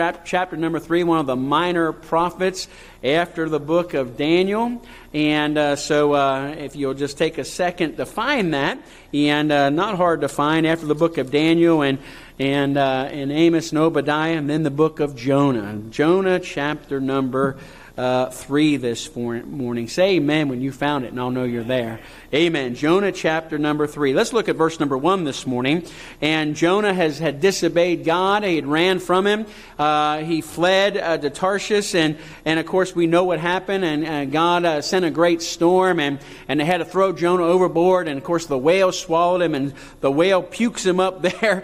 Chapter number 3, one of the minor prophets after the book of Daniel. And so if you'll just take a second to find that, and not hard to find, after the book of Daniel and Amos and Obadiah, and then the book of Jonah. Jonah chapter number 3 this morning. Say amen when you found it, and I'll know you're there. Amen. Jonah chapter number 3. Let's look at verse number 1 this morning. And Jonah had disobeyed God. He had ran from him. He fled to Tarshish. And of course, we know what happened. And God sent a great storm. And they had to throw Jonah overboard. And of course, the whale swallowed him. And the whale pukes him up there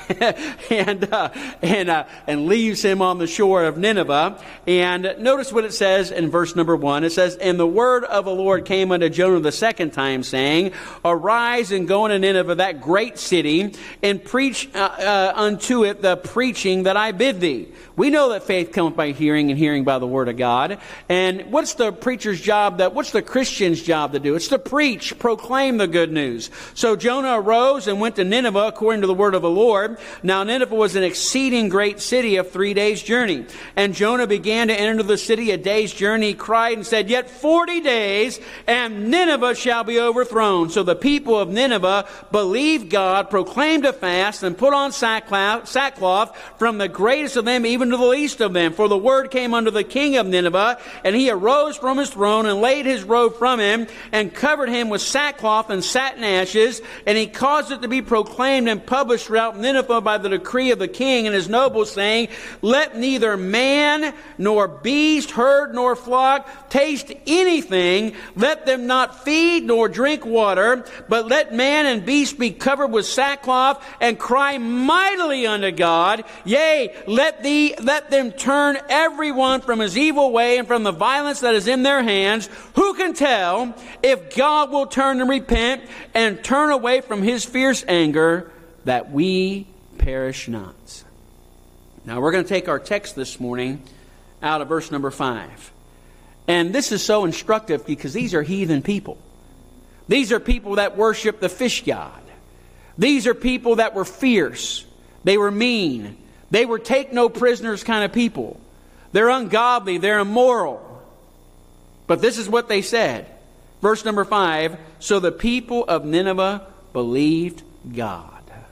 and leaves him on the shore of Nineveh. And notice what it says in verse number 1. It says, "And the word of the Lord came unto Jonah the second time, saying, Arise and go into Nineveh, that great city, and preach unto it the preaching that I bid thee." We know that faith cometh by hearing, and hearing by the word of God. And what's the preacher's job? What's the Christian's job to do? It's to preach, proclaim the good news. So Jonah arose and went to Nineveh according to the word of the Lord. Now Nineveh was an exceeding great city of 3 days' journey. And Jonah began to enter into the city a day's journey. He cried and said, Yet 40 days, and Nineveh shall be overthrown. So the people of Nineveh believed God, proclaimed a fast, and put on sackcloth, from the greatest of them even to the least of them. For the word came unto the king of Nineveh, and he arose from his throne and laid his robe from him, and covered him with sackcloth and satin ashes, and he caused it to be proclaimed and published throughout Nineveh by the decree of the king and his nobles, saying, Let neither man nor beast, herd nor flock taste anything, let them not feed nor drink water, but let man and beast be covered with sackcloth, and cry mightily unto God. Yea, let them turn every one from his evil way and from the violence that is in their hands. Who can tell if God will turn and repent and turn away from his fierce anger, that we perish not? Now we're going to take our text this morning out of verse number 5. And this is so instructive because these are heathen people. These are people that worship the fish god. These are people that were fierce. They were mean. They were take no prisoners kind of people. They're ungodly. They're immoral. But this is what they said. Verse number 5, So the people of Nineveh believed God.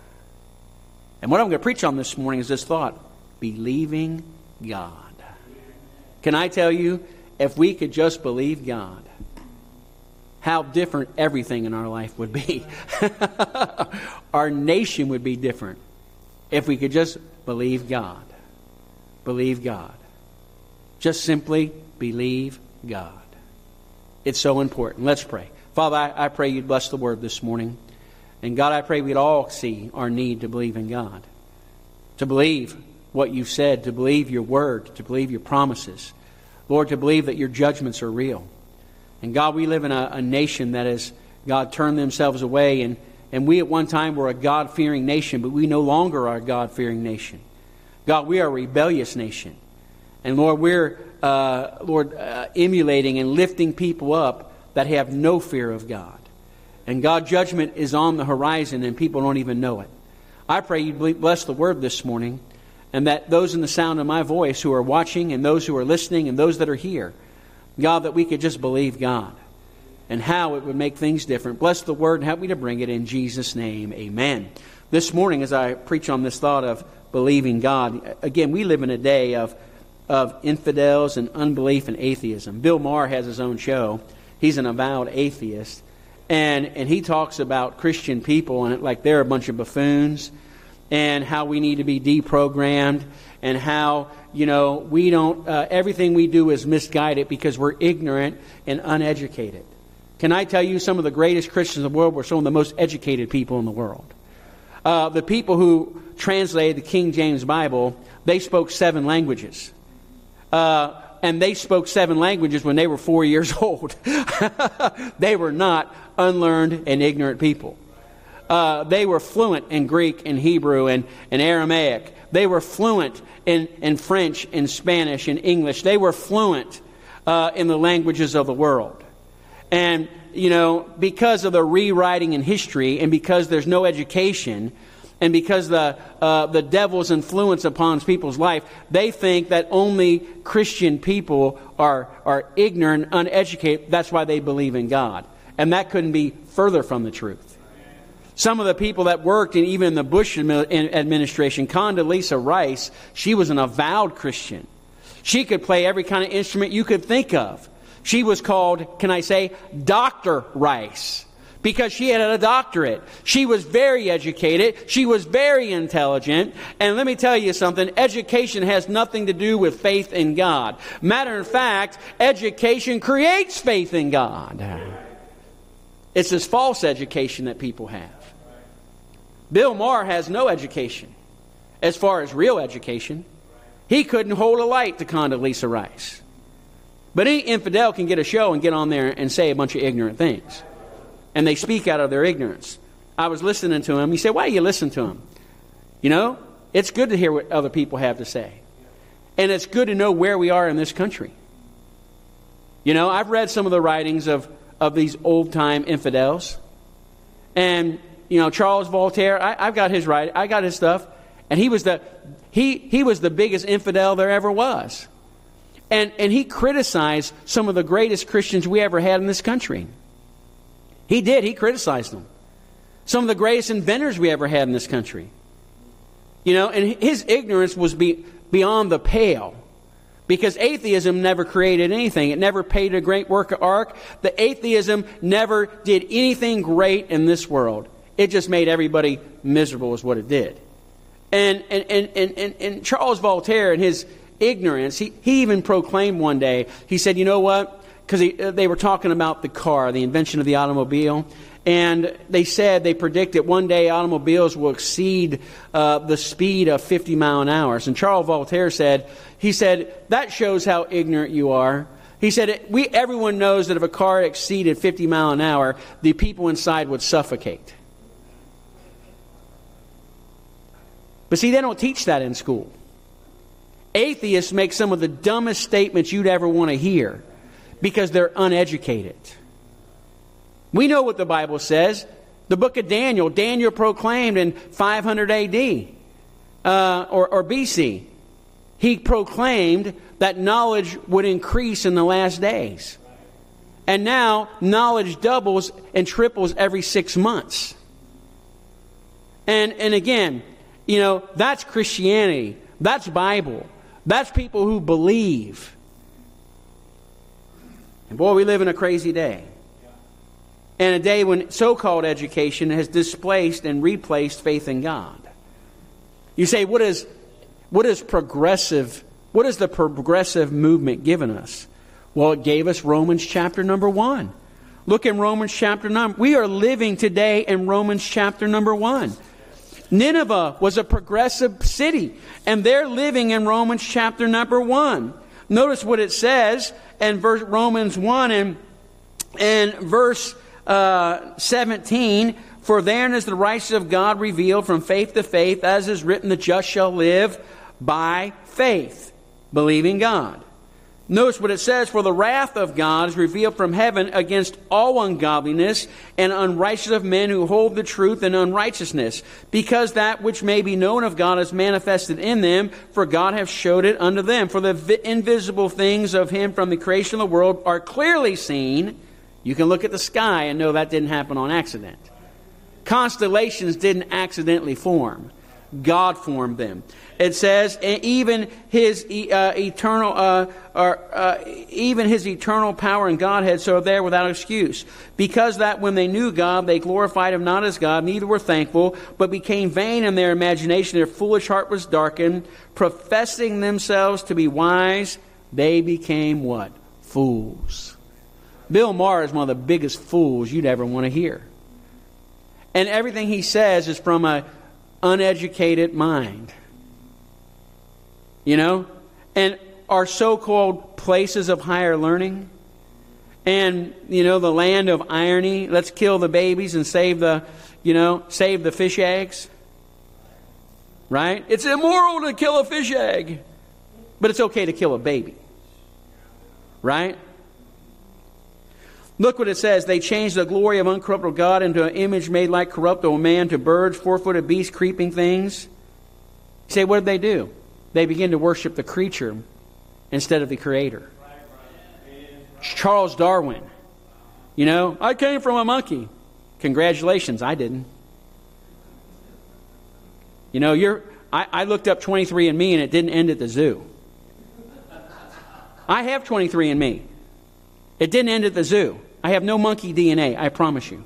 And what I'm going to preach on this morning is this thought. Believing God. Can I tell you, if we could just believe God, how different everything in our life would be. Our nation would be different if we could just believe God. Believe God. Just simply believe God. It's so important. Let's pray. Father, I pray you'd bless the word this morning. And God, I pray we'd all see our need to believe in God. To believe what you've said, to believe your word, to believe your promises. Lord, to believe that your judgments are real. And God, we live in a nation that has, God, turned themselves away. And we at one time were a God-fearing nation, but we no longer are a God-fearing nation. God, we are a rebellious nation. And Lord, we're, emulating and lifting people up that have no fear of God. And God, judgment is on the horizon and people don't even know it. I pray you bless the word this morning, and that those in the sound of my voice who are watching and those who are listening and those that are here, God, that we could just believe God and how it would make things different. Bless the word and help me to bring it in Jesus' name. Amen. This morning, as I preach on this thought of believing God, again, we live in a day of infidels and unbelief and atheism. Bill Maher has his own show. He's an avowed atheist. And he talks about Christian people and like they're a bunch of buffoons, and how we need to be deprogrammed, and how, we don't, everything we do is misguided because we're ignorant and uneducated. Can I tell you, some of the greatest Christians in the world were some of the most educated people in the world. The people who translated the King James Bible, they spoke 7 languages. And they spoke 7 languages when they were 4 years old. They were not unlearned and ignorant people. They were fluent in Greek and Hebrew and Aramaic. They were fluent in French and Spanish and English. They were fluent in the languages of the world. And, because of the rewriting in history and because there's no education and because the devil's influence upon people's life, they think that only Christian people are ignorant, uneducated. That's why they believe in God. And that couldn't be further from the truth. Some of the people that worked even in the Bush administration, Condoleezza Rice, she was an avowed Christian. She could play every kind of instrument you could think of. She was called, can I say, Dr. Rice, because she had a doctorate. She was very educated. She was very intelligent. And let me tell you something, education has nothing to do with faith in God. Matter of fact, education creates faith in God. It's this false education that people have. Bill Maher has no education as far as real education. He couldn't hold a light to Condoleezza Rice. But any infidel can get a show and get on there and say a bunch of ignorant things. And they speak out of their ignorance. I was listening to him. He said, why do you listen to him? You know, it's good to hear what other people have to say. And it's good to know where we are in this country. You know, I've read some of the writings of these old-time infidels. And, you know, Charles Voltaire, I've got his writing. I got his stuff. And he was the biggest infidel there ever was. And he criticized some of the greatest Christians we ever had in this country. He did. He criticized them. Some of the greatest inventors we ever had in this country. You know, and his ignorance was beyond the pale. Because atheism never created anything. It never paid a great work of art. The atheism never did anything great in this world. It just made everybody miserable is what it did. And Charles Voltaire, in his ignorance, he even proclaimed one day, he said, you know what? Because they were talking about the car, the invention of the automobile. And they predicted one day automobiles will exceed the speed of 50 miles an hour. And Charles Voltaire said, that shows how ignorant you are. He said, everyone knows that if a car exceeded 50 miles an hour, the people inside would suffocate. But see, they don't teach that in school. Atheists make some of the dumbest statements you'd ever want to hear because they're uneducated. We know what the Bible says. The book of Daniel proclaimed in 500 A.D. or B.C. He proclaimed that knowledge would increase in the last days. And now knowledge doubles and triples every 6 months. And again, you know, that's Christianity. That's Bible. That's people who believe. And boy, we live in a crazy day. And a day when so-called education has displaced and replaced faith in God. You say, what is the progressive movement given us? Well, it gave us Romans chapter number 1. Look in Romans chapter 9. We are living today in Romans chapter number 1. Nineveh was a progressive city, and they're living in Romans chapter number 1. Notice what it says in Romans 1 and verse 17. For therein is the righteousness of God revealed from faith to faith, as is written, the just shall live by faith, believing God. Notice what it says, for the wrath of God is revealed from heaven against all ungodliness and unrighteousness of men who hold the truth in unrighteousness, because that which may be known of God is manifested in them, for God hath showed it unto them. For the invisible things of Him from the creation of the world are clearly seen. You can look at the sky and know that didn't happen on accident. Constellations didn't accidentally form. God formed them. It says, even his eternal power and Godhead, so there without excuse. Because that when they knew God, they glorified Him not as God, neither were thankful, but became vain in their imagination. Their foolish heart was darkened. Professing themselves to be wise, they became what? Fools. Bill Maher is one of the biggest fools you'd ever want to hear. And everything he says is from an uneducated mind. You know? And our so-called places of higher learning. And, you know, the land of irony. Let's kill the babies and save the fish eggs. Right? It's immoral to kill a fish egg. But it's okay to kill a baby. Right? Look what it says. They changed the glory of uncorruptible God into an image made like corruptible man, to birds, four-footed beasts, creeping things. You say, what did they do? They begin to worship the creature instead of the Creator. Charles Darwin. You know, I came from a monkey. Congratulations, I didn't. You know, I looked up 23andMe and it didn't end at the zoo. I have 23andMe. It didn't end at the zoo. I have no monkey DNA, I promise you.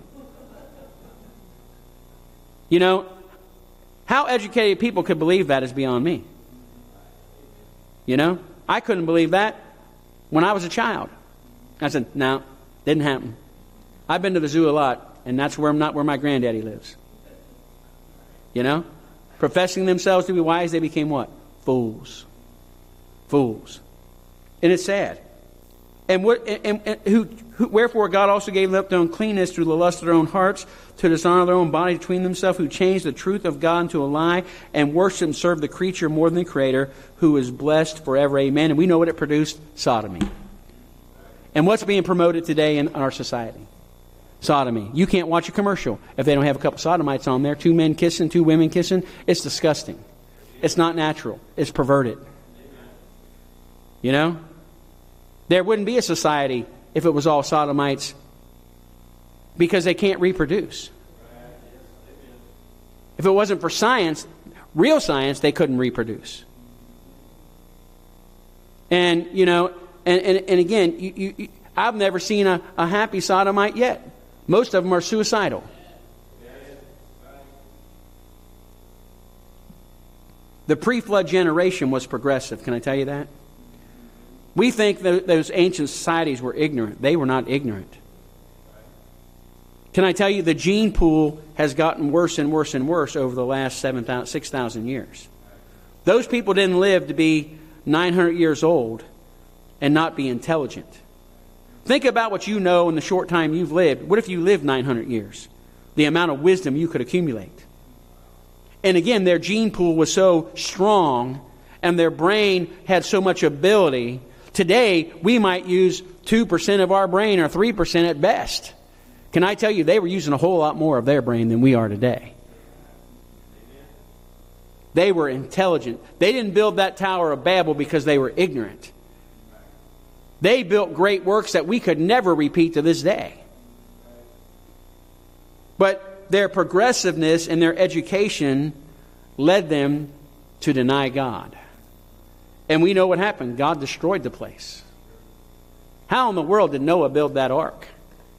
You know, how educated people could believe that is beyond me. You know, I couldn't believe that when I was a child. I said, no, didn't happen. I've been to the zoo a lot, and that's not where my granddaddy lives. You know, professing themselves to be wise, they became what? Fools. Fools. And it's sad. And wherefore God also gave them up to uncleanness through the lust of their own hearts, to dishonor their own body between themselves, who changed the truth of God into a lie, and worship and serve the creature more than the Creator, who is blessed forever. Amen. And we know what it produced: sodomy. And what's being promoted today in our society? Sodomy. You can't watch a commercial if they don't have a couple sodomites on there. 2 men kissing, 2 women kissing. It's disgusting. It's not natural. It's perverted. You know? There wouldn't be a society if it was all sodomites, because they can't reproduce. If it wasn't for science, real science, they couldn't reproduce. And, you know, and again, I've never seen a happy sodomite yet. Most of them are suicidal. The pre-flood generation was progressive. Can I tell you that? We think that those ancient societies were ignorant. They were not ignorant. Can I tell you, the gene pool has gotten worse and worse and worse over the last 6,000 years. Those people didn't live to be 900 years old and not be intelligent. Think about what you know in the short time you've lived. What if you lived 900 years? The amount of wisdom you could accumulate. And again, their gene pool was so strong and their brain had so much ability. Today, we might use 2% of our brain, or 3% at best. Can I tell you, they were using a whole lot more of their brain than we are today. They were intelligent. They didn't build that Tower of Babel because they were ignorant. They built great works that we could never repeat to this day. But their progressiveness and their education led them to deny God. And we know what happened. God destroyed the place. How in the world did Noah build that ark?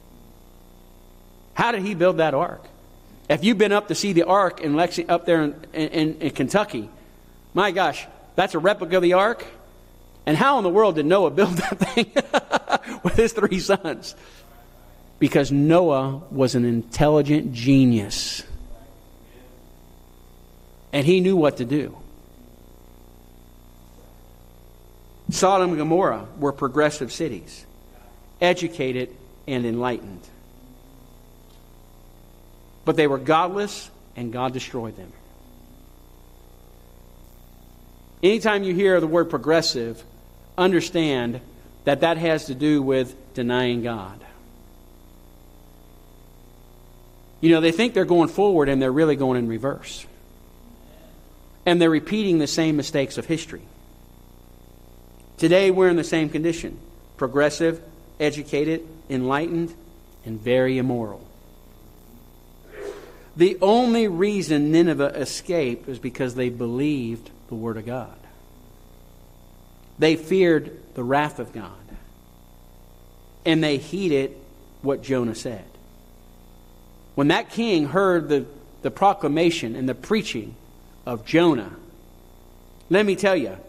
How did he build that ark? If you've been up to see the ark in up there in Kentucky, my gosh, that's a replica of the ark. And how in the world did Noah build that thing with his 3 sons? Because Noah was an intelligent genius. And he knew what to do. Sodom and Gomorrah were progressive cities, educated and enlightened. But they were godless, and God destroyed them. Anytime you hear the word progressive, understand that that has to do with denying God. You know, they think they're going forward, and they're really going in reverse. And they're repeating the same mistakes of history. Today, we're in the same condition. Progressive, educated, enlightened, and very immoral. The only reason Nineveh escaped was because they believed the Word of God. They feared the wrath of God. And they heeded what Jonah said. When that king heard the proclamation and the preaching of Jonah, let me tell you,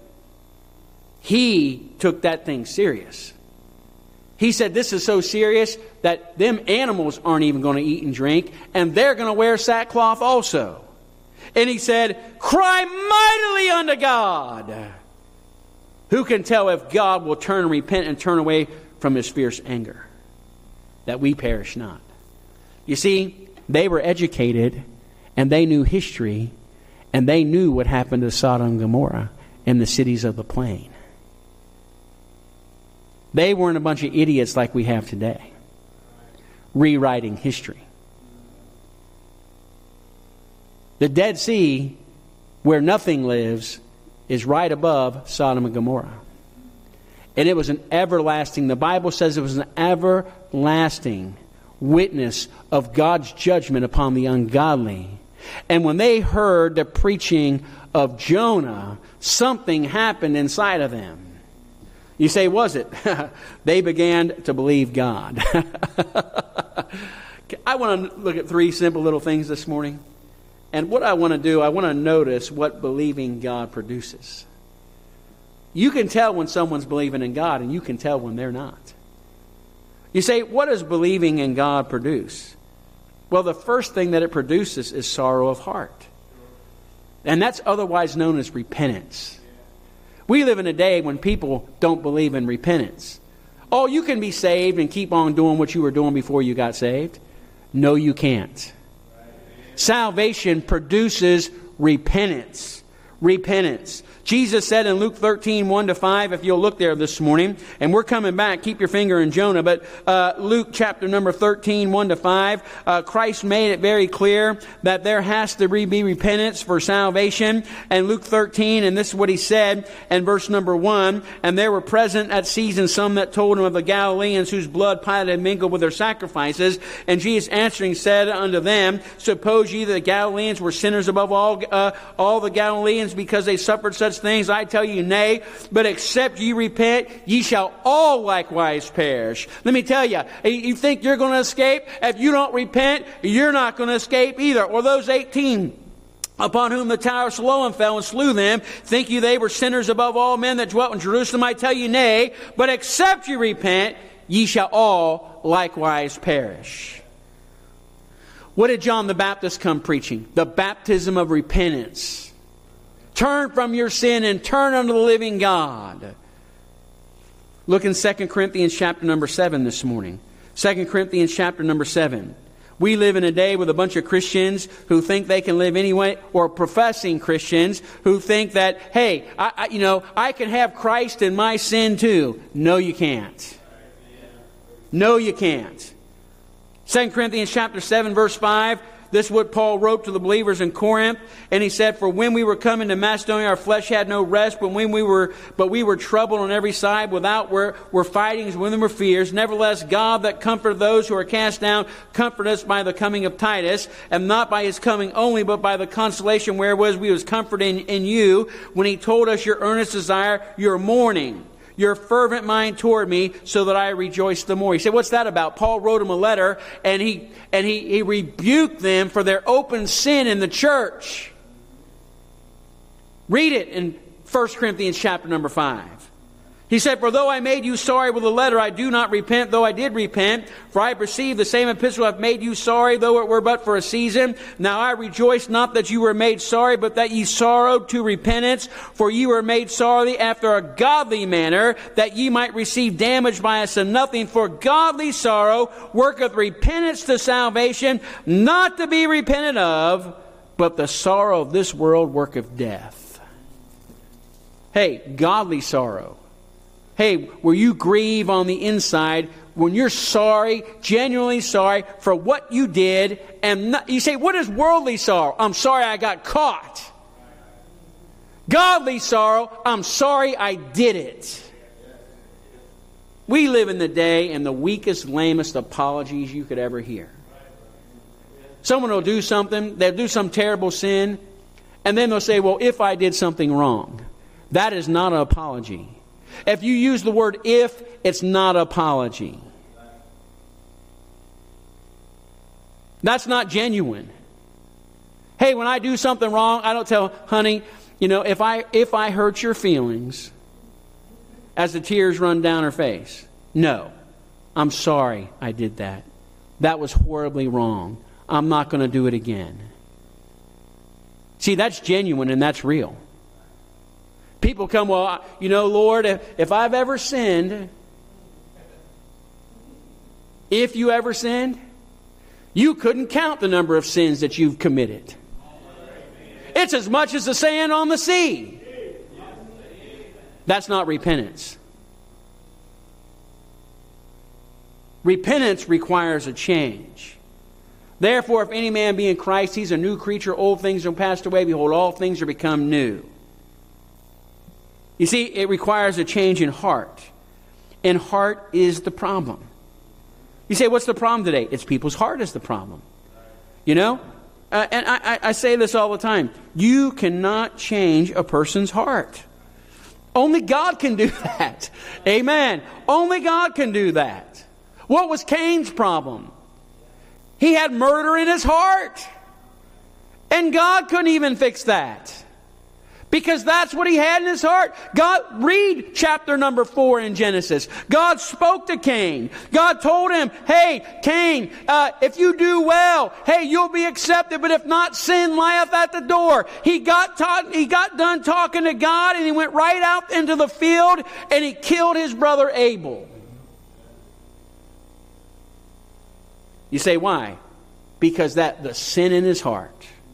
he took that thing serious. He said, this is so serious that them animals aren't even going to eat and drink, and they're going to wear sackcloth also. And he said, cry mightily unto God. Who can tell if God will turn and repent and turn away from his fierce anger, that we perish not? You see, they were educated, and they knew history, and they knew what happened to Sodom and Gomorrah and the cities of the plain. They weren't a bunch of idiots like we have today. rewriting history. The Dead Sea, where nothing lives, is right above Sodom and Gomorrah. And it was an everlasting, the Bible says it was an everlasting witness of God's judgment upon the ungodly. And when they heard the preaching of Jonah, something happened inside of them. You say, was it? They began to believe God. I want to look at 3 simple little things this morning. And what I want to do, I want to notice what believing God produces. You can tell when someone's believing in God, and you can tell when they're not. You say, what does believing in God produce? Well, the first thing that it produces is sorrow of heart. And that's otherwise known as repentance. We live in a day when people don't believe in repentance. Oh, you can be saved and keep on doing what you were doing before you got saved. No, you can't. Salvation produces repentance. Repentance. Jesus said in Luke 13, 1-5, if you'll look there this morning, and we're coming back, keep your finger in Jonah, but Luke chapter number 13, 1-5, Christ made it very clear that there has to be repentance for salvation. And Luke 13, and this is what he said in verse number 1, and there were present at season some that told him of the Galileans whose blood Pilate had mingled with their sacrifices. And Jesus answering said unto them, suppose ye that the Galileans were sinners above all the Galileans because they suffered such things? I tell you, nay, but except ye repent, ye shall all likewise perish. Let me tell you, you think you're going to escape? If you don't repent, you're not going to escape either. Or those 18 upon whom the Tower of Siloam fell and slew them, think you they were sinners above all men that dwelt in Jerusalem? I tell you, nay, but except ye repent, ye shall all likewise perish. What did John the Baptist come preaching? The baptism of repentance. Turn from your sin and turn unto the living God. Look in 2 Corinthians chapter number 7 this morning. 2 Corinthians chapter number 7. We live in a day with a bunch of Christians who think they can live anyway, or professing Christians who think that, hey, I can have Christ in my sin too. No, you can't. No, you can't. 2 Corinthians chapter 7 verse 5. This is what Paul wrote to the believers in Corinth. And he said, for when we were coming to Macedonia, our flesh had no rest, but we were troubled on every side. Without were fightings, when there were fears. Nevertheless, God that comforted those who are cast down, comfort us by the coming of Titus, and not by his coming only, but by the consolation wherewith we was comforted in you, when he told us your earnest desire, your mourning, your fervent mind toward me, so that I rejoice the more. He said, what's that about? Paul wrote him a letter, and he rebuked them for their open sin in the church. Read it in 1 Corinthians chapter number 5. He said, for though I made you sorry with a letter, I do not repent, though I did repent. For I perceive the same epistle hath made you sorry, though it were but for a season. Now I rejoice not that you were made sorry, but that ye sorrowed to repentance. For ye were made sorry after a godly manner, that ye might receive damage by us and nothing. For godly sorrow worketh repentance to salvation, not to be repented of, but the sorrow of this world worketh death. Hey, godly sorrow. Hey, where you grieve on the inside, when you're sorry, genuinely sorry for what you did, and you say, what is worldly sorrow? I'm sorry I got caught. Godly sorrow, I'm sorry I did it. We live in the day and the weakest, lamest apologies you could ever hear. Someone will do something, they'll do some terrible sin, and then they'll say, well, if I did something wrong. That is not an apology. If you use the word if, it's not an apology. That's not genuine. Hey, when I do something wrong, I don't tell, honey, if I hurt your feelings, as the tears run down her face. No, I'm sorry I did that. That was horribly wrong. I'm not going to do it again. See, that's genuine and that's real. People come, well, Lord, if I've ever sinned, if you ever sinned, you couldn't count the number of sins that you've committed. It's as much as the sand on the sea. That's not repentance. Repentance requires a change. Therefore, if any man be in Christ, he's a new creature. Old things are passed away. Behold, all things are become new. You see, it requires a change in heart. And heart is the problem. You say, what's the problem today? It's people's heart is the problem. You know? And I say this all the time. You cannot change a person's heart. Only God can do that. Amen. Only God can do that. What was Cain's problem? He had murder in his heart. And God couldn't even fix that. Because that's what he had in his heart. God, read chapter number 4 in Genesis. God spoke to Cain. God told him, hey, Cain, if you do well, hey, you'll be accepted. But if not, sin lieth at the door. He got done talking to God, and he went right out into the field, and he killed his brother Abel. You say, why? Because the sin in his heart.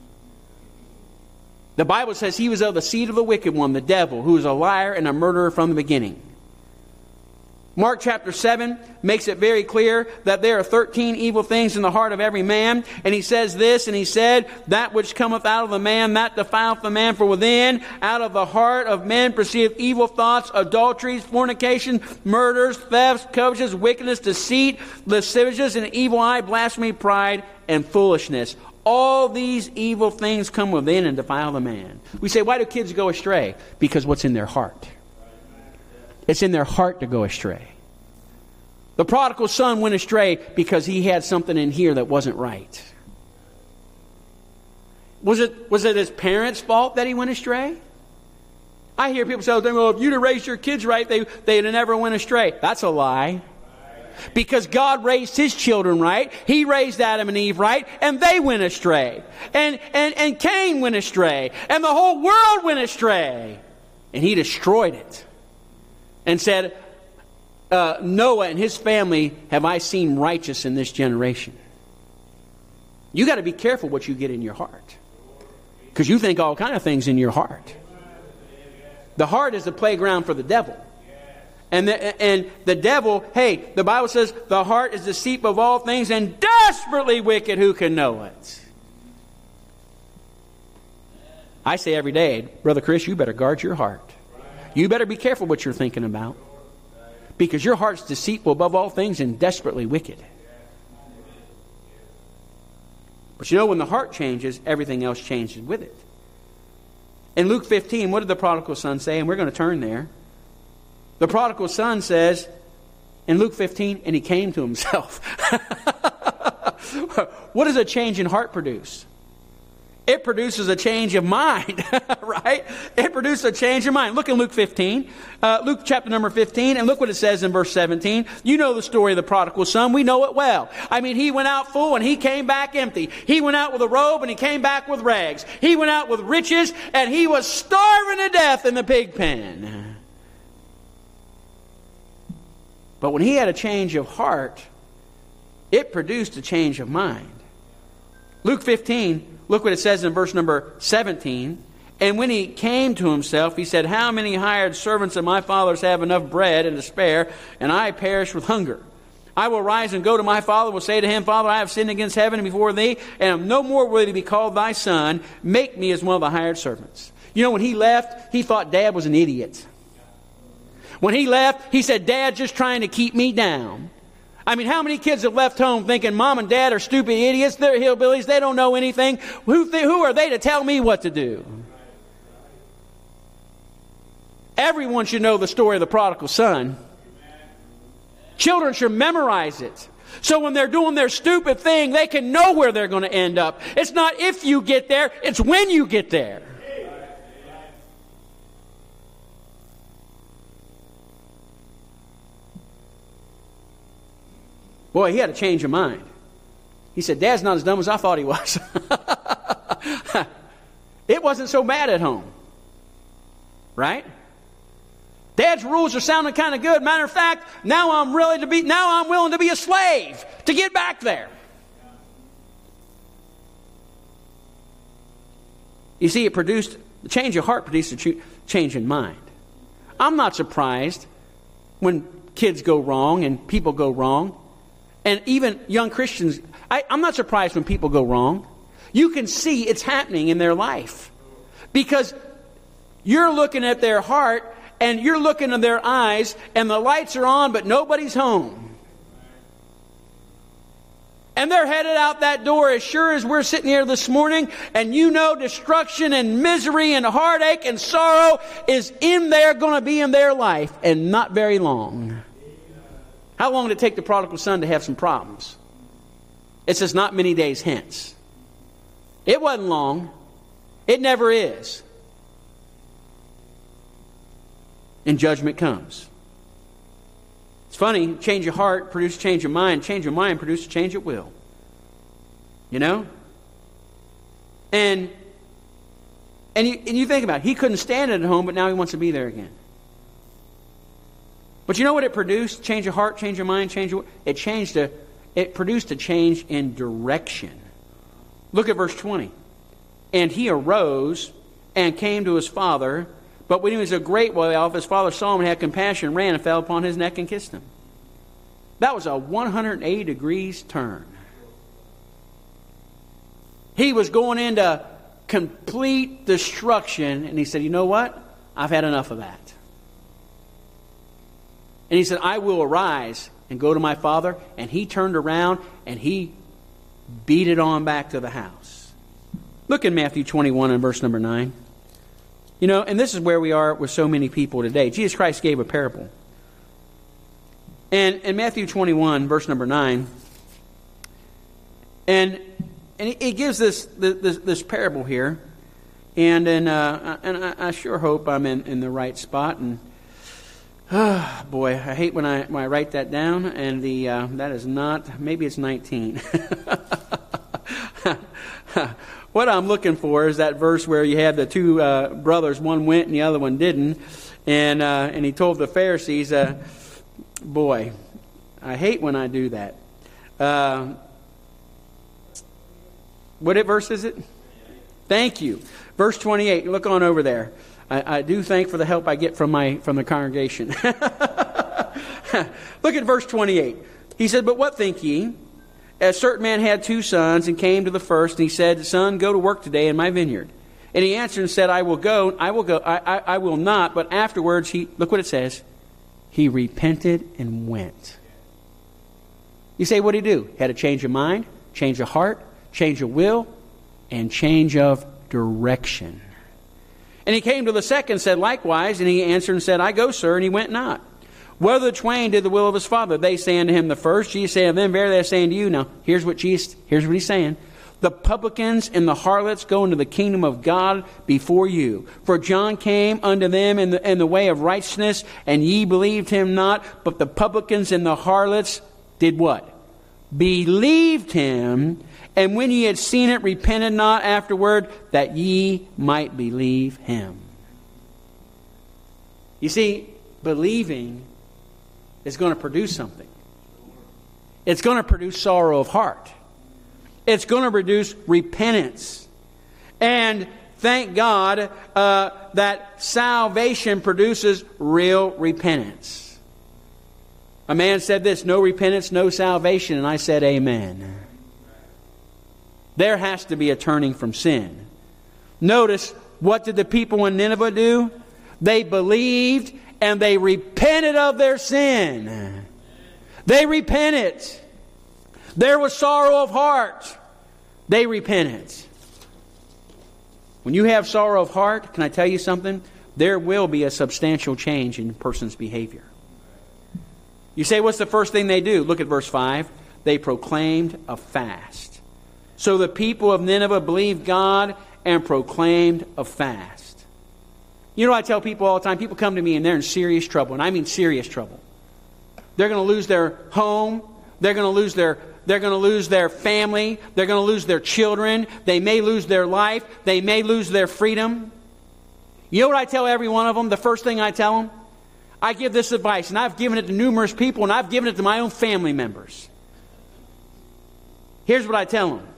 The Bible says he was of the seed of the wicked one, the devil, who is a liar and a murderer from the beginning. Mark chapter 7 makes it very clear that there are 13 evil things in the heart of every man. And he says this, and he said, that which cometh out of the man, that defileth the man. For within, out of the heart of men proceedeth evil thoughts, adulteries, fornication, murders, thefts, covetousness, wickedness, deceit, lasciviousness, an evil eye, blasphemy, pride, and foolishness. All these evil things come within and defile the man. We say, why do kids go astray? Because what's in their heart. It's in their heart to go astray. The prodigal son went astray because he had something in here that wasn't right. Was it his parents' fault that he went astray? I hear people say, well, if you'd have raised your kids right, they'd have never went astray. That's a lie. Because God raised His children right. He raised Adam and Eve right. And they went astray. And Cain went astray. And the whole world went astray. And He destroyed it. And said, Noah and his family have I seen righteous in this generation. You got to be careful what you get in your heart. Because you think all kind of things in your heart. The heart is the playground for the devil. And the devil, hey, the Bible says the heart is deceitful of all things and desperately wicked. Who can know it? I say every day, Brother Chris, you better guard your heart. You better be careful what you're thinking about. Because your heart's deceitful above all things and desperately wicked. But you know, when the heart changes, everything else changes with it. In Luke 15, what did the prodigal son say? And we're going to turn there. The prodigal son says in Luke 15, and he came to himself. What does a change in heart produce? It produces a change of mind, right? It produces a change of mind. Look in Luke 15, Luke chapter number 15, and look what it says in verse 17. You know the story of the prodigal son. We know it well. I mean, he went out full and he came back empty. He went out with a robe and he came back with rags. He went out with riches and he was starving to death in the pig pen. But when he had a change of heart, it produced a change of mind. Luke 15, look what it says in verse number 17. And when he came to himself, he said, how many hired servants of my father's have enough bread and to spare, and I perish with hunger? I will rise and go to my father, will say to him, Father, I have sinned against heaven and before thee, and am no more worthy to be called thy son. Make me as one of the hired servants. You know, when he left, he thought Dad was an idiot. When he left, he said, Dad's just trying to keep me down. I mean, how many kids have left home thinking Mom and Dad are stupid idiots, they're hillbillies, they don't know anything. Who are they to tell me what to do? Everyone should know the story of the prodigal son. Children should memorize it. So when they're doing their stupid thing, they can know where they're going to end up. It's not if you get there, it's when you get there. Boy, he had a change of mind. He said, Dad's not as dumb as I thought he was. It wasn't so bad at home. Right? Dad's rules are sounding kind of good. Matter of fact, now I'm willing to be a slave to get back there. You see, the change of heart produced a change in mind. I'm not surprised when kids go wrong and people go wrong. And even young Christians, I'm not surprised when people go wrong. You can see it's happening in their life. Because you're looking at their heart and you're looking in their eyes and the lights are on but nobody's home. And they're headed out that door as sure as we're sitting here this morning, and you know destruction and misery and heartache and sorrow is in there, going to be in their life, and not very long. How long did it take the prodigal son to have some problems? It says not many days hence. It wasn't long. It never is. And judgment comes. It's funny, change of heart produces change of mind. Change of mind produces change of will. You know? And you think about it. He couldn't stand it at home, but now he wants to be there again. But you know what it produced? Change of heart, change of mind, change of... It produced a change in direction. Look at verse 20. And he arose and came to his father, but when he was a great way off, his father saw him and had compassion, ran and fell upon his neck and kissed him. That was a 180 degrees turn. He was going into complete destruction, and he said, you know what? I've had enough of that. And he said, I will arise and go to my father. And he turned around and he beat it on back to the house. Look in Matthew 21 and verse number 9. You know, and this is where we are with so many people today. Jesus Christ gave a parable. And in Matthew 21, verse number 9, and he gives this parable here. And I sure hope I'm in the right spot. And boy, I hate when I write that down. And that is not, maybe it's 19. What I'm looking for is that verse where you have the two brothers. One went and the other one didn't. And he told the Pharisees, boy, I hate when I do that. What verse is it? Thank you. Verse 28. Look on over there. I do thank for the help I get from the congregation. Look at verse 28. He said, but what think ye? A certain man had 2 sons, and came to the first, and he said, son, go to work today in my vineyard. And he answered and said, I will go, I will not. But afterwards, look what it says. He repented and went. You say, what did he do? He had a change of mind, change of heart, change of will, and change of direction. And he came to the second and said likewise, and he answered and said, I go, sir, and he went not. Whether the twain did the will of his father, they say unto him the first, Jesus said unto them, verily I say unto you. Now, here's what he's saying. The publicans and the harlots go into the kingdom of God before you. For John came unto them in the way of righteousness, and ye believed him not. But the publicans and the harlots did what? Believed him, and when ye had seen it, repented not afterward, that ye might believe him. You see, believing is going to produce something. It's going to produce sorrow of heart. It's going to produce repentance. And thank God that salvation produces real repentance. A man said this, no repentance, no salvation. And I said, amen. There has to be a turning from sin. Notice, what did the people in Nineveh do? They believed and they repented of their sin. They repented. There was sorrow of heart. They repented. When you have sorrow of heart, can I tell you something? There will be a substantial change in a person's behavior. You say, what's the first thing they do? Look at verse 5. They proclaimed a fast. So the people of Nineveh believed God and proclaimed a fast. You know, I tell people all the time, people come to me and they're in serious trouble, and I mean serious trouble. They're going to lose their home. They're going to lose their family. They're going to lose their children. They may lose their life. They may lose their freedom. You know what I tell every one of them? The first thing I tell them? I give this advice, and I've given it to numerous people, and I've given it to my own family members. Here's what I tell them.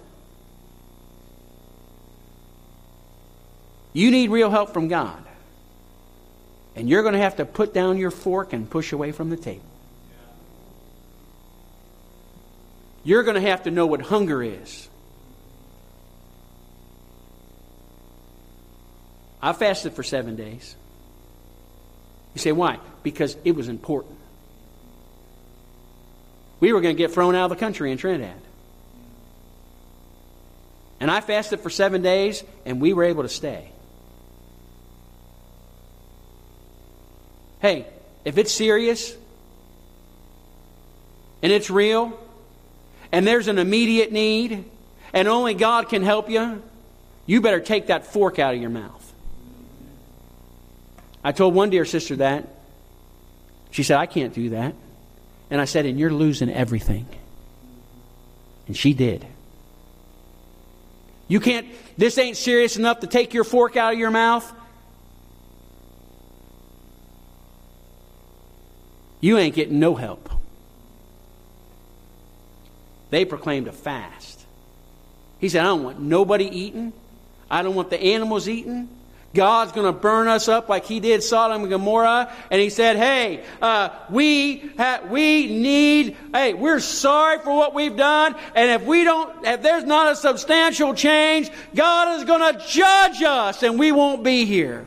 You need real help from God. And you're going to have to put down your fork and push away from the table. You're going to have to know what hunger is. I fasted for 7 days. You say, why? Because it was important. We were going to get thrown out of the country in Trinidad. And I fasted for 7 days, and we were able to stay. Hey, if it's serious, and it's real, and there's an immediate need, and only God can help you, you better take that fork out of your mouth. I told one dear sister that. She said, I can't do that. And I said, and you're losing everything. And she did. You can't, this ain't serious enough to take your fork out of your mouth. You ain't getting no help. They proclaimed a fast. He said, I don't want nobody eating. I don't want the animals eating. God's going to burn us up like He did Sodom and Gomorrah. And He said, hey, we're sorry for what we've done. And if there's not a substantial change, God is going to judge us and we won't be here.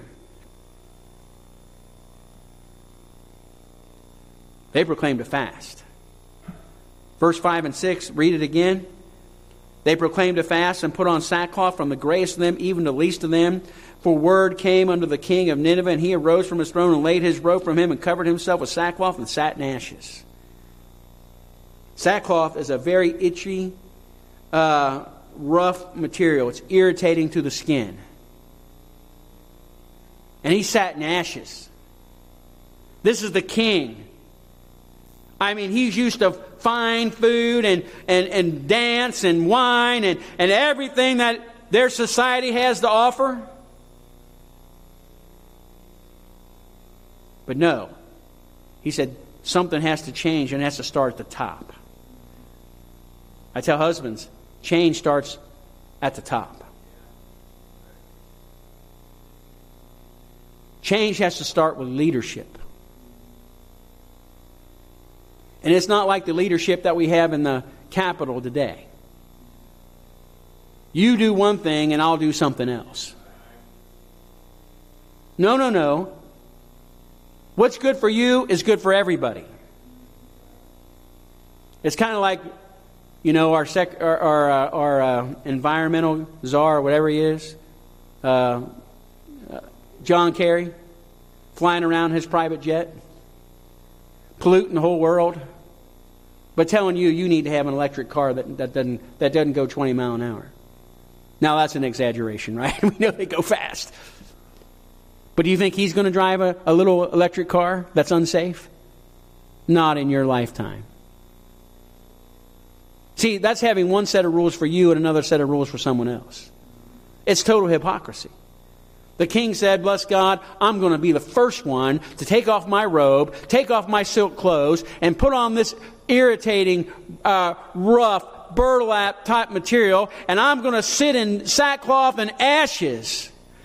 They proclaimed a fast. Verse 5 and 6, read it again. They proclaimed a fast and put on sackcloth from the greatest of them, even the least of them. For word came unto the king of Nineveh, and he arose from his throne and laid his robe from him and covered himself with sackcloth and sat in ashes. Sackcloth is a very itchy, rough material. It's irritating to the skin. And he sat in ashes. This is the king. I mean, he's used to fine food and dance and wine and everything that their society has to offer. But no. He said something has to change and it has to start at the top. I tell husbands, change starts at the top. Change has to start with leadership. And it's not like the leadership that we have in the Capitol today. You do one thing and I'll do something else. No. What's good for you is good for everybody. It's kind of like, our environmental czar, or whatever he is, John Kerry, flying around his private jet, polluting the whole world, but telling you need to have an electric car that doesn't go 20 miles an hour. Now that's an exaggeration, right? We know they go fast. But do you think he's going to drive a little electric car that's unsafe? Not in your lifetime. See, that's having one set of rules for you and another set of rules for someone else. It's total hypocrisy. The king said, bless God, I'm going to be the first one to take off my robe, take off my silk clothes, and put on this irritating, rough, burlap type material, and I'm going to sit in sackcloth and ashes.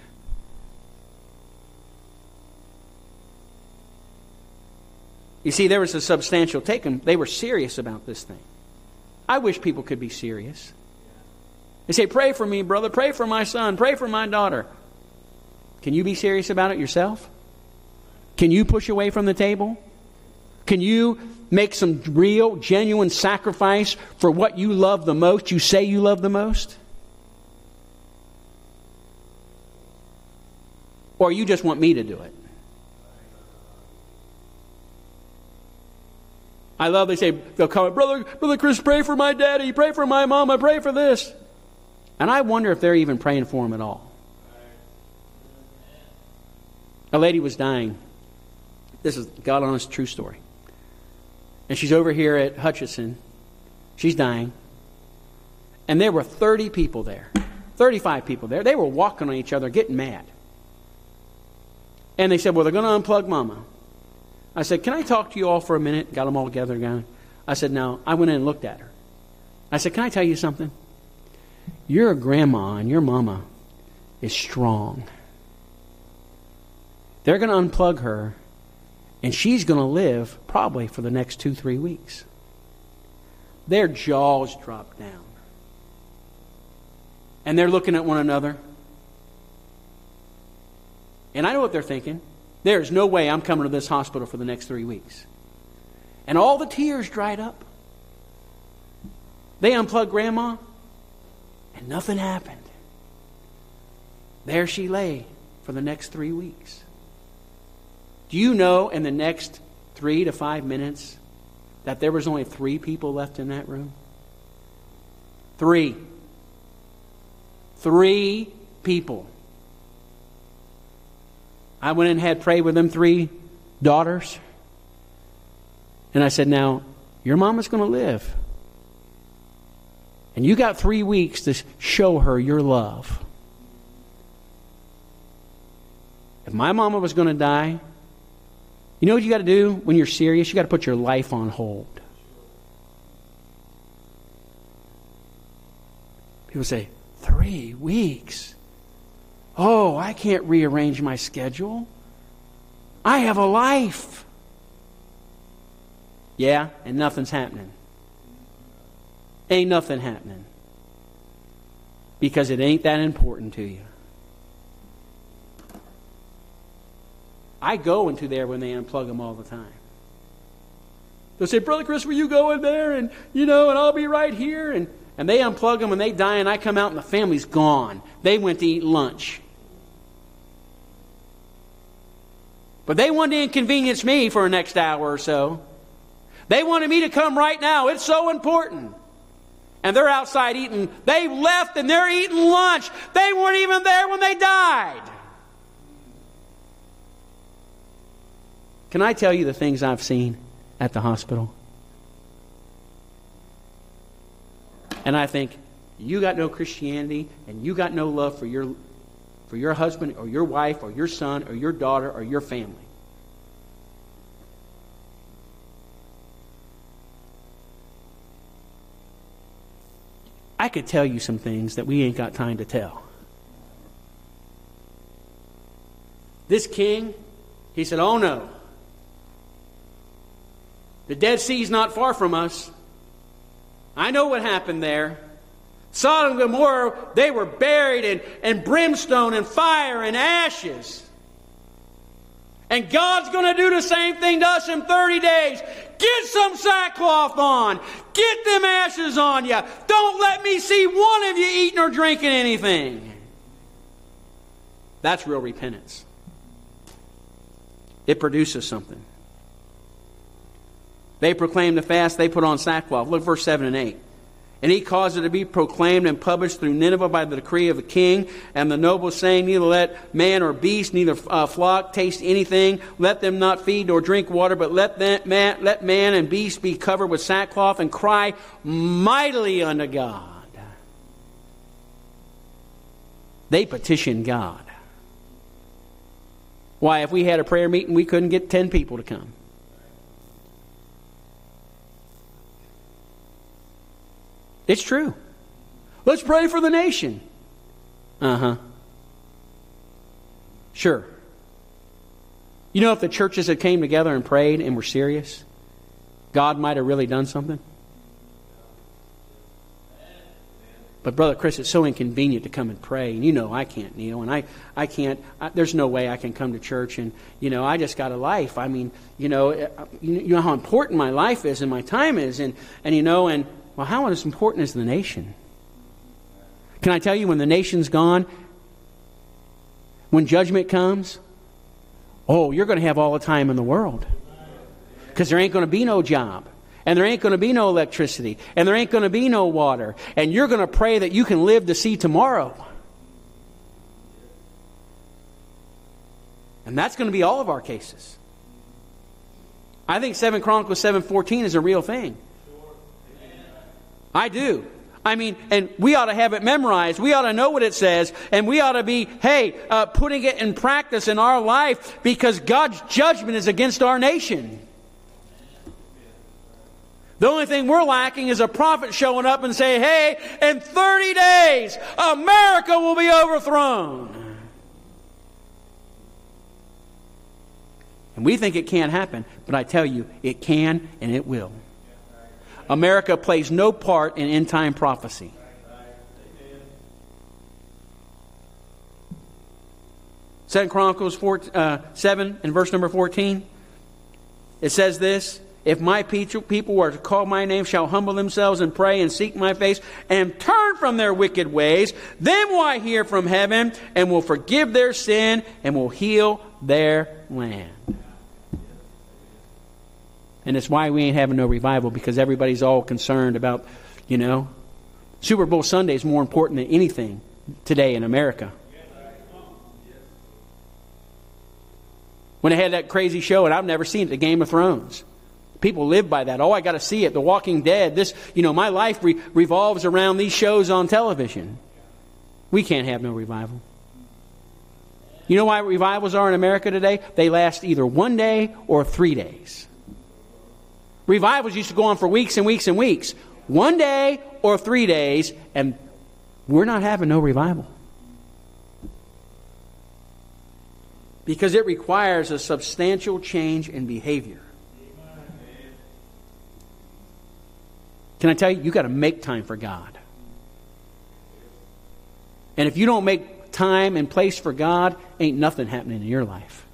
You see, there was a substantial taken. They were serious about this thing. I wish people could be serious. They say, pray for me, brother. Pray for my son. Pray for my daughter. Can you be serious about it yourself? Can you push away from the table? Can you make some real, genuine sacrifice for what you love the most, you say you love the most? Or you just want me to do it? I love, they'll call it, Brother Chris, pray for my daddy, pray for my mama, pray for this. And I wonder if they're even praying for him at all. A lady was dying. This is God honest true story. And she's over here at Hutchinson. She's dying. And there were 30 people there. 35 people there. They were walking on each other, getting mad. And they said, well, they're going to unplug Mama. I said, can I talk to you all for a minute? Got them all together again. I said, no. I went in and looked at her. I said, can I tell you something? Your grandma and your mama is strong. They're going to unplug her, and she's going to live probably for the next 2-3 weeks. their jaws dropped down. And they're looking at one another. And I know what they're thinking. There's no way I'm coming to this hospital for the next 3 weeks. And all the tears dried up. They unplugged Grandma, and nothing happened. There she lay for the next 3 weeks. Do you know in the next 3 to 5 minutes that there was only 3 people left in that room? 3. 3 people. I went and had prayed with them 3 daughters. And I said, now, your mama's going to live. And you got 3 weeks to show her your love. If my mama was going to die, you know what you got to do when you're serious? You got to put your life on hold. People say, 3 weeks? Oh, I can't rearrange my schedule. I have a life. Yeah, and nothing's happening. Ain't nothing happening. Because it ain't that important to you. I go into there when they unplug them all the time. They'll say, Brother Chris, will you go in there? And, and I'll be right here. And they unplug them and they die and I come out and the family's gone. They went to eat lunch. But they wanted to inconvenience me for the next hour or so. They wanted me to come right now. It's so important. And they're outside eating. They left and they're eating lunch. They weren't even there when they died. Can I tell you the things I've seen at the hospital? And I think, you got no Christianity and you got no love for your husband or your wife or your son or your daughter or your family. I could tell you some things that we ain't got time to tell. This king, he said, oh no. The Dead Sea's not far from us. I know what happened there. Sodom and Gomorrah, they were buried in brimstone and fire and ashes. And God's going to do the same thing to us in 30 days. Get some sackcloth on. Get them ashes on you. Don't let me see one of you eating or drinking anything. That's real repentance. It produces something. They proclaimed the fast. They put on sackcloth. Look, verse 7 and 8. And he caused it to be proclaimed and published through Nineveh by the decree of the king and the nobles, saying, neither let man or beast, neither flock taste anything. Let them not feed nor drink water, but let man and beast be covered with sackcloth and cry mightily unto God. They petitioned God. Why, if we had a prayer meeting, we couldn't get 10 people to come. It's true. Let's pray for the nation. Sure. You know, if the churches had came together and prayed and were serious, God might have really done something. But Brother Chris, it's so inconvenient to come and pray. And you know I can't kneel. And I can't, there's no way I can come to church. And, I just got a life. I mean, you know how important my life is and my time is. And well, how is important is the nation? Can I tell you, when the nation's gone, when judgment comes, you're going to have all the time in the world. Because there ain't going to be no job. And there ain't going to be no electricity. And there ain't going to be no water. And you're going to pray that you can live to see tomorrow. And that's going to be all of our cases. I think 2 Chronicles 7:14 is a real thing. I do. I mean, and we ought to have it memorized. We ought to know what it says. And we ought to be, putting it in practice in our life, because God's judgment is against our nation. The only thing we're lacking is a prophet showing up and saying, hey, in 30 days, America will be overthrown. And we think it can't happen. But I tell you, it can and it will. America plays no part in end-time prophecy. Second Chronicles 7 and verse number 14. It says this: if my people who are to call my name shall humble themselves and pray and seek my face and turn from their wicked ways, then will I hear from heaven and will forgive their sin and will heal their land. And it's why we ain't having no revival, because everybody's all concerned about, Super Bowl Sunday is more important than anything today in America. When they had that crazy show, and I've never seen it, the Game of Thrones. People live by that. Oh, I got to see it. The Walking Dead. This, my life revolves around these shows on television. We can't have no revival. You know why revivals are in America today? They last either 1 day or 3 days. Revivals used to go on for weeks and weeks and weeks. 1 day or 3 days, and we're not having no revival. Because it requires a substantial change in behavior. Can I tell you, you got to make time for God. And if you don't make time and place for God, ain't nothing happening in your life.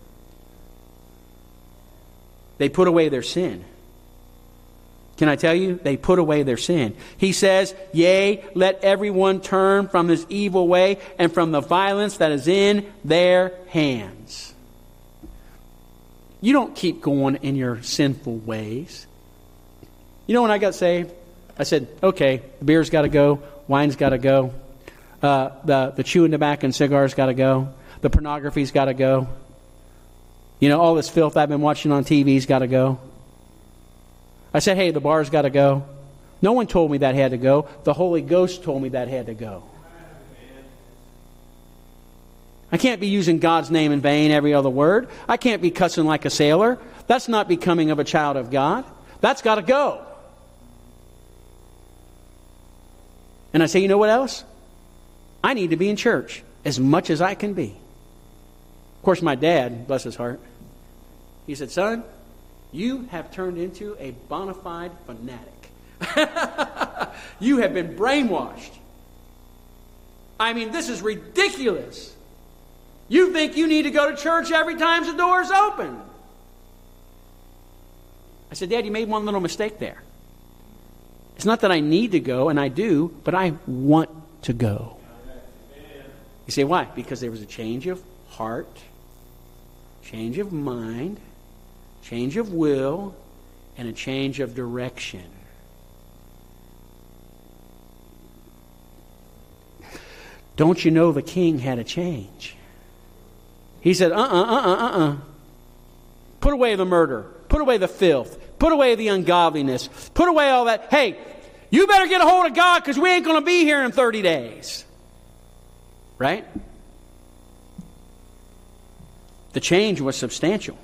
They put away their sin. Can I tell you? They put away their sin. He says, yea, let everyone turn from his evil way and from the violence that is in their hands. You don't keep going in your sinful ways. When I got saved, I said, okay, the beer's got to go, wine's got to go, the chewing tobacco and cigars got to go, the pornography's got to go, all this filth I've been watching on TV's got to go. I said, hey, the bar's got to go. No one told me that had to go. The Holy Ghost told me that had to go. I can't be using God's name in vain every other word. I can't be cussing like a sailor. That's not becoming of a child of God. That's got to go. And I say, you know what else? I need to be in church as much as I can be. Of course, my dad, bless his heart, he said, son, you have turned into a bona fide fanatic. You have been brainwashed. I mean, this is ridiculous. You think you need to go to church every time the door is open. I said, Dad, you made one little mistake there. It's not that I need to go, and I do, but I want to go. You say, why? Because there was a change of heart, change of mind, change of will, and a change of direction. Don't you know the king had a change? He said, Put away the murder. Put away the filth. Put away the ungodliness. Put away all that. Hey, you better get a hold of God because we ain't going to be here in 30 days. Right? The change was substantial.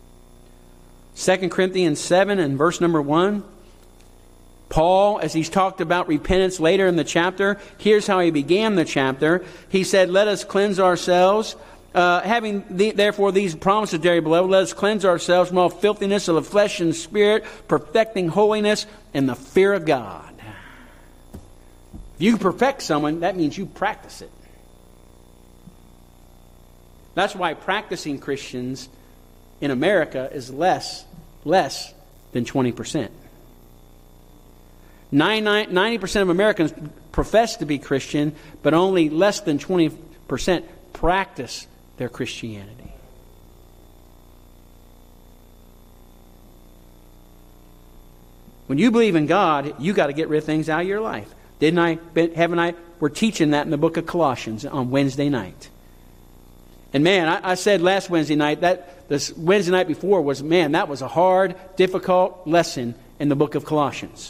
2 Corinthians 7 and verse number 1. Paul, as he's talked about repentance later in the chapter, here's how he began the chapter. He said, let us cleanse ourselves. Therefore these promises, dear beloved, let us cleanse ourselves from all filthiness of the flesh and spirit, perfecting holiness in the fear of God. If you perfect someone, that means you practice it. That's why practicing Christians in America is less than 20%. 90% of Americans profess to be Christian, but only less than 20% practice their Christianity. When you believe in God, you got to get rid of things out of your life. We're teaching that in the book of Colossians on Wednesday night. And man, I said last Wednesday night, that this Wednesday night before was, man, that was a hard, difficult lesson in the book of Colossians.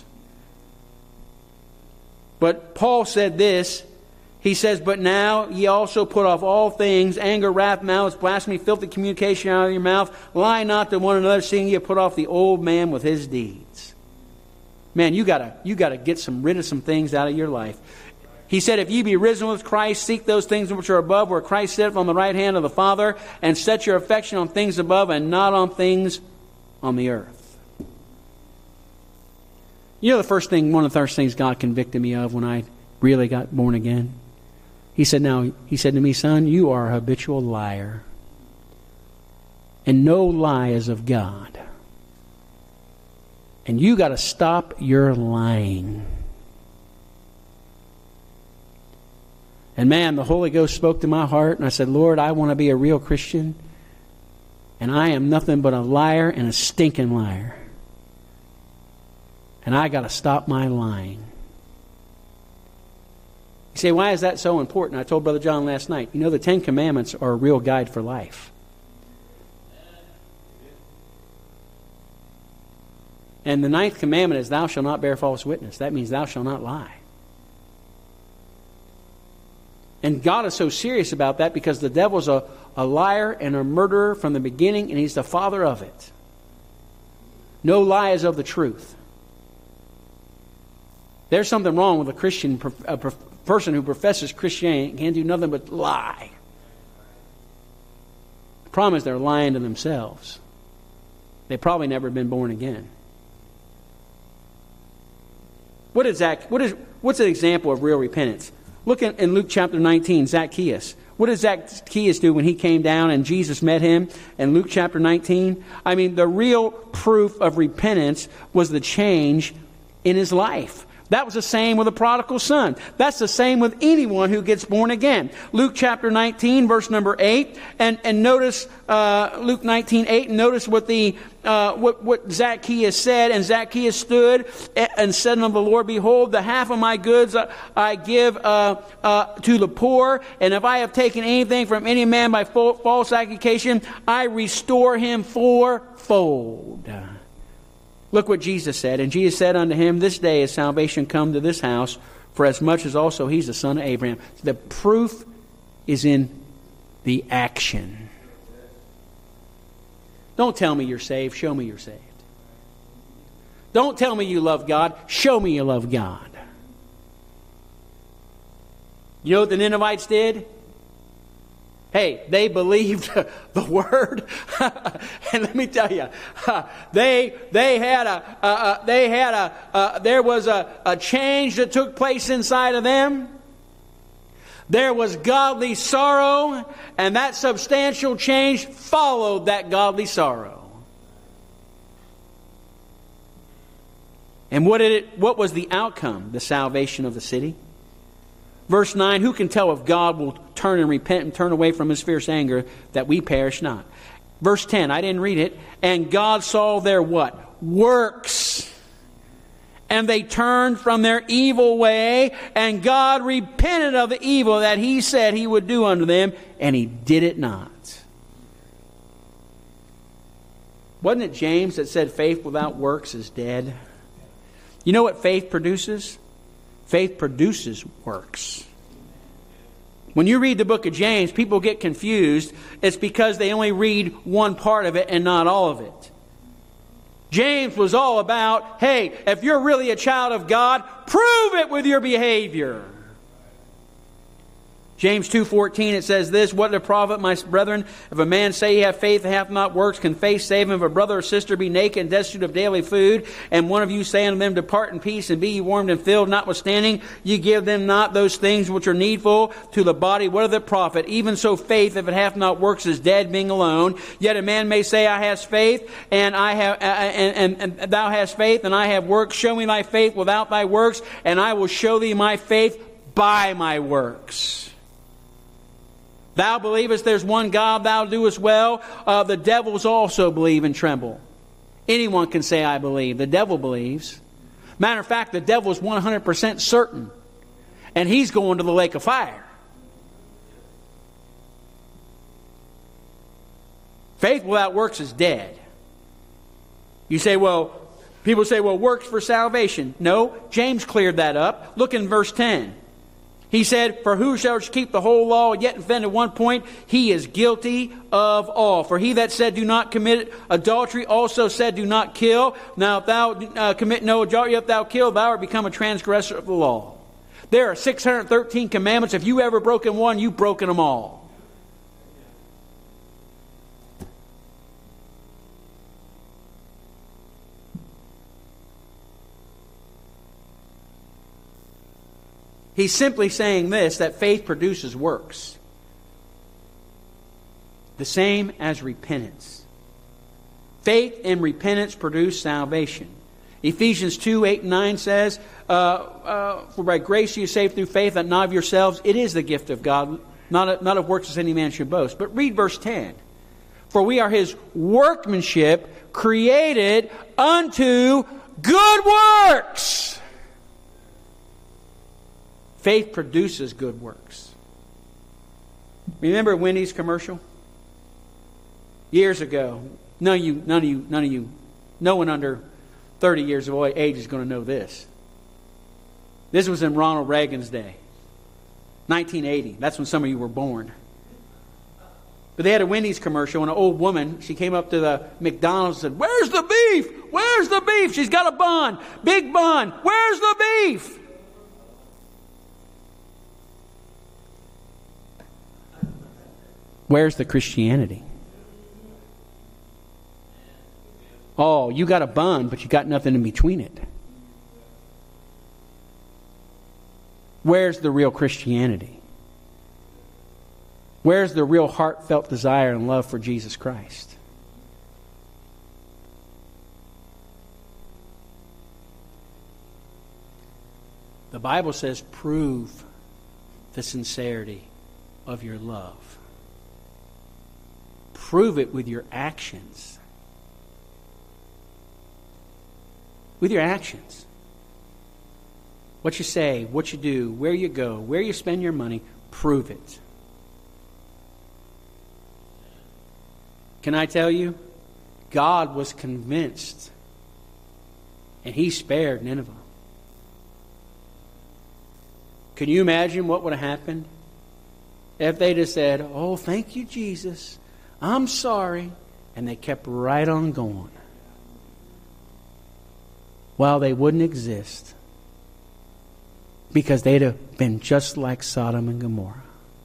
But Paul said this. He says, but now ye also put off all things, anger, wrath, malice, blasphemy, filthy communication out of your mouth. Lie not to one another, seeing ye have put off the old man with his deeds. Man, you gotta get rid of some things out of your life. He said, if ye be risen with Christ, seek those things which are above, where Christ sitteth on the right hand of the Father, and set your affection on things above and not on things on the earth. You know one of the first things God convicted me of when I really got born again? He said to me, son, you are a habitual liar. And no lie is of God. And you got to stop your lying. And man, the Holy Ghost spoke to my heart, and I said, Lord, I want to be a real Christian. And I am nothing but a liar and a stinking liar. And I got to stop my lying. You say, why is that so important? I told Brother John last night, you know, the 10 Commandments are a real guide for life. And the 9th commandment is, thou shalt not bear false witness. That means thou shalt not lie. And God is so serious about that because the devil's a liar and a murderer from the beginning, and he's the father of it. No lie is of the truth. There's something wrong with a Christian, person who professes Christianity and can't do nothing but lie. The problem is they're lying to themselves. They've probably never been born again. What's an example of real repentance? Look in Luke chapter 19, Zacchaeus. What did Zacchaeus do when he came down and Jesus met him in Luke chapter 19? I mean, the real proof of repentance was the change in his life. That was the same with the prodigal son. That's the same with anyone who gets born again. Luke chapter 19, verse number 8. And notice Luke 19, 8. And notice what what Zacchaeus said. And Zacchaeus stood and said unto the Lord, behold, the half of my goods I give to the poor. And if I have taken anything from any man by false accusation, I restore him fourfold. Look what Jesus said. And Jesus said unto him, this day is salvation come to this house, for as much as also he's the son of Abraham. The proof is in the action. Don't tell me you're saved. Show me you're saved. Don't tell me you love God. Show me you love God. You know what the Ninevites did? Hey, they believed the word, and let me tell you, there was a change that took place inside of them. There was godly sorrow, and that substantial change followed that godly sorrow. And what was the outcome? The salvation of the city. Verse 9, who can tell if God will turn and repent and turn away from his fierce anger that we perish not? Verse 10, I didn't read it. And God saw their what? Works. And they turned from their evil way, and God repented of the evil that he said he would do unto them, and he did it not. Wasn't it James that said faith without works is dead? You know what faith produces? Faith produces works. When you read the book of James, people get confused. It's because they only read one part of it and not all of it. James was all about, hey, if you're really a child of God, prove it with your behavior. James 2:14, it says this, what doth it profit, my brethren, if a man say he have faith and hath not works, can faith save him? If a brother or sister be naked and destitute of daily food, and one of you say unto them, depart in peace, and be ye warmed and filled, notwithstanding ye give them not those things which are needful to the body, what doth it profit? Even so faith, if it hath not works, is dead, being alone. Yet a man may say, I have faith, and I have and thou hast faith, and I have works. Show me thy faith without thy works, and I will show thee my faith by my works. Thou believest there's one God, thou doest well. The devils also believe and tremble. Anyone can say, I believe. The devil believes. Matter of fact, the devil is 100% certain. And he's going to the lake of fire. Faith without works is dead. You say, people say, works for salvation. No, James cleared that up. Look in verse 10. He said, for who shall keep the whole law, yet offend at one point? He is guilty of all. For he that said, do not commit adultery, also said, do not kill. Now if thou commit no adultery, if thou kill, thou art become a transgressor of the law. There are 613 commandments. If you ever broken one, you've broken them all. He's simply saying this, that faith produces works. The same as repentance. Faith and repentance produce salvation. Ephesians 2, 8 and 9 says, For by grace you are saved through faith, that not of yourselves. It is the gift of God, not of works as any man should boast. But read verse 10. For we are His workmanship, created unto good works. Faith produces good works. Remember Wendy's commercial? Years ago. None of you, no one under 30 years of age is going to know this. This was in Ronald Reagan's day. 1980. That's when some of you were born. But they had a Wendy's commercial, and an old woman, she came up to the McDonald's and said, "Where's the beef? Where's the beef?" She's got a bun. Big bun. "Where's the beef?" Where's the Christianity? Oh, you got a bun, but you got nothing in between it. Where's the real Christianity? Where's the real heartfelt desire and love for Jesus Christ? The Bible says, prove the sincerity of your love. Prove it with your actions. With your actions. What you say, what you do, where you go, where you spend your money, prove it. Can I tell you? God was convinced, and He spared Nineveh. Can you imagine what would have happened if they just said, "Oh, thank you, Jesus. I'm sorry," and they kept right on going? Well, they wouldn't exist, because they'd have been just like Sodom and Gomorrah.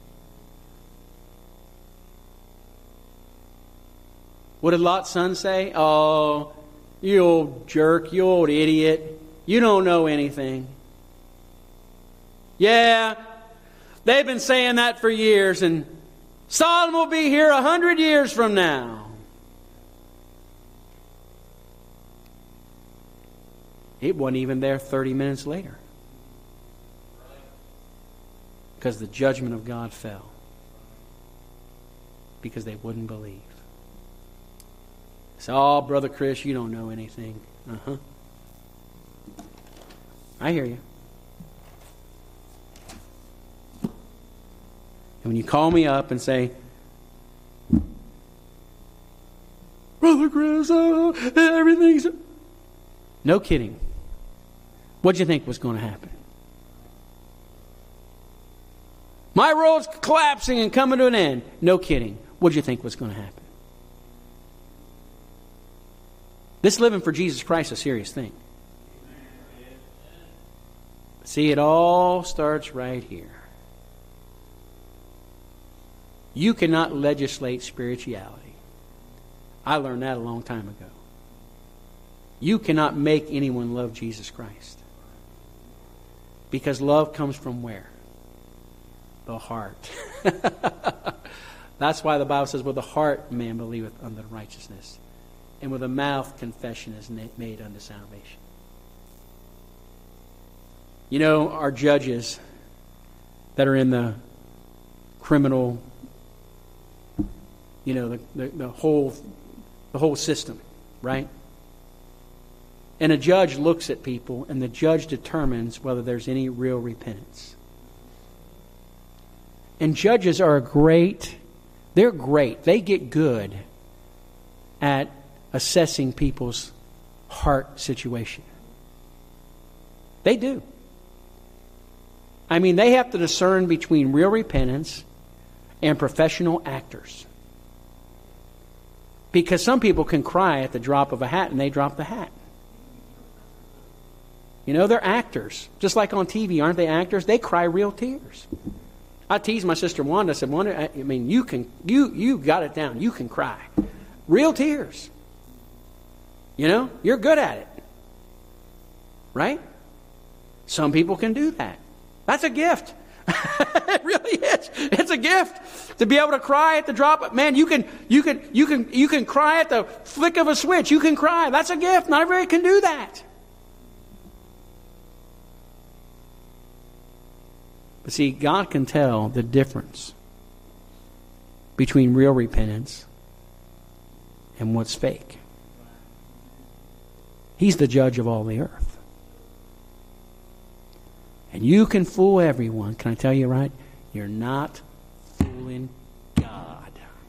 What did Lot's son say? "Oh, you old jerk, you old idiot. You don't know anything." Yeah, they've been saying that for years, and Sodom will be here 100 years from now. It wasn't even there 30 minutes later, because the judgment of God fell, because they wouldn't believe. So, "Oh, Brother Chris, you don't know anything." I hear you. And when you call me up and say, "Brother Chris, everything's..." No kidding. What'd you think was going to happen? My world's collapsing and coming to an end. No kidding. What'd you think was going to happen? This living for Jesus Christ is a serious thing. See, it all starts right here. You cannot legislate spirituality. I learned that a long time ago. You cannot make anyone love Jesus Christ. Because love comes from where? The heart. That's why the Bible says, "With the heart man believeth unto righteousness, and with the mouth confession is made unto salvation." You know, our judges that are in the criminal, you know, the whole system, right? And a judge looks at people, and the judge determines whether there's any real repentance. And judges are they're great. They get good at assessing people's heart situation. They do. I mean, they have to discern between real repentance and professional actors. Because some people can cry at the drop of a hat, and they drop the hat. You know, they're actors. Just like on TV, aren't they actors? They cry real tears. I teased my sister Wanda. I said, "Wanda, I mean, you got it down. You can cry. Real tears. You know, you're good at it. Right? Some people can do that. That's a gift. It really is. It's a gift to be able to cry at the drop. Man, you can cry at the flick of a switch. You can cry. That's a gift. Not everybody can do that. But see, God can tell the difference between real repentance and what's fake. He's the judge of all the earth. And you can fool everyone. Can I tell you right? You're not fooling God.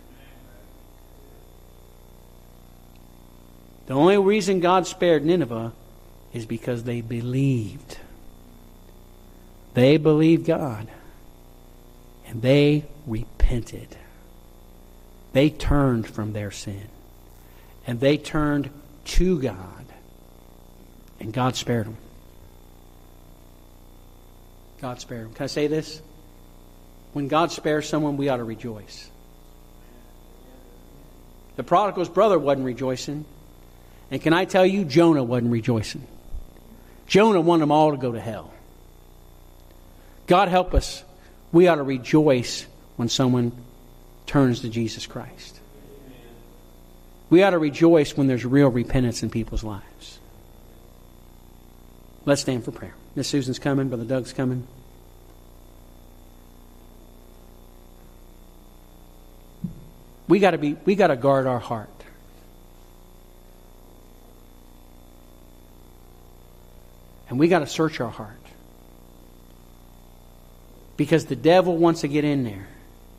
The only reason God spared Nineveh is because they believed. They believed God. And they repented. They turned from their sin. And they turned to God. And God spared them. God spared them. Can I say this? When God spares someone, we ought to rejoice. The prodigal's brother wasn't rejoicing. And can I tell you, Jonah wasn't rejoicing. Jonah wanted them all to go to hell. God help us. We ought to rejoice when someone turns to Jesus Christ. We ought to rejoice when there's real repentance in people's lives. Let's stand for prayer. Miss Susan's coming. Brother Doug's coming. We got to guard our heart. And we got to search our heart. Because the devil wants to get in there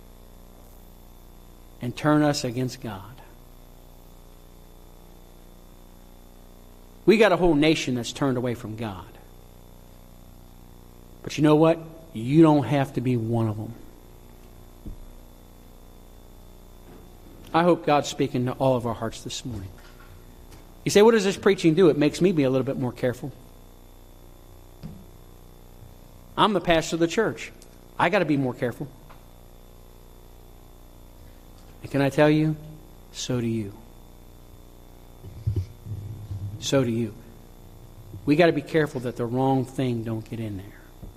and turn us against God. We got a whole nation that's turned away from God. But you know what? You don't have to be one of them. I hope God's speaking to all of our hearts this morning. You say, what does this preaching do? It makes me be a little bit more careful. I'm the pastor of the church. I got to be more careful. And can I tell you? So do you. So do you. We got to be careful that the wrong thing don't get in there.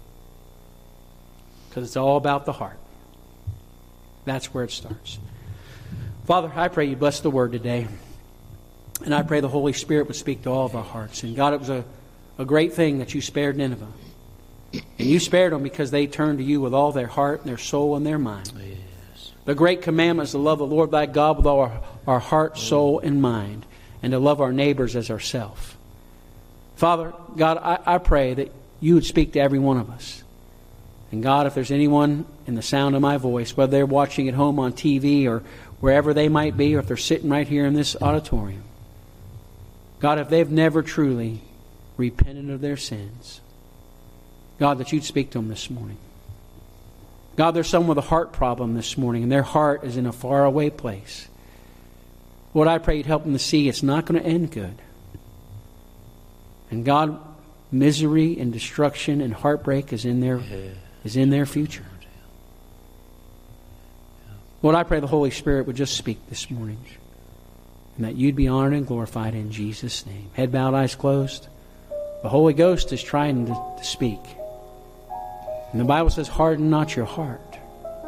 Because it's all about the heart. That's where it starts. Father, I pray you bless the word today. And I pray the Holy Spirit would speak to all of our hearts. And God, it was a great thing that you spared Nineveh. And you spared them because they turned to you with all their heart and their soul and their mind. Yes. The great commandment is to love the Lord thy God with all our heart, soul, and mind. And to love our neighbors as ourselves. Father, God, I pray that you would speak to every one of us. And God, if there's anyone in the sound of my voice, whether they're watching at home on TV or wherever they might be, or if they're sitting right here in this auditorium, God, if they've never truly repented of their sins, God, that you'd speak to them this morning. God, there's someone with a heart problem this morning, and their heart is in a faraway place. Lord, I pray you'd help them to see it's not going to end good. And God, misery and destruction and heartbreak is in their future. Lord, I pray the Holy Spirit would just speak this morning. And that you'd be honored and glorified in Jesus' name. Head bowed, eyes closed. The Holy Ghost is trying to speak. And the Bible says, harden not your heart.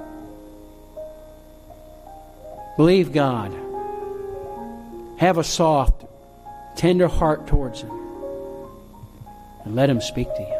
Believe God. Have a soft, tender heart towards Him. And let Him speak to you.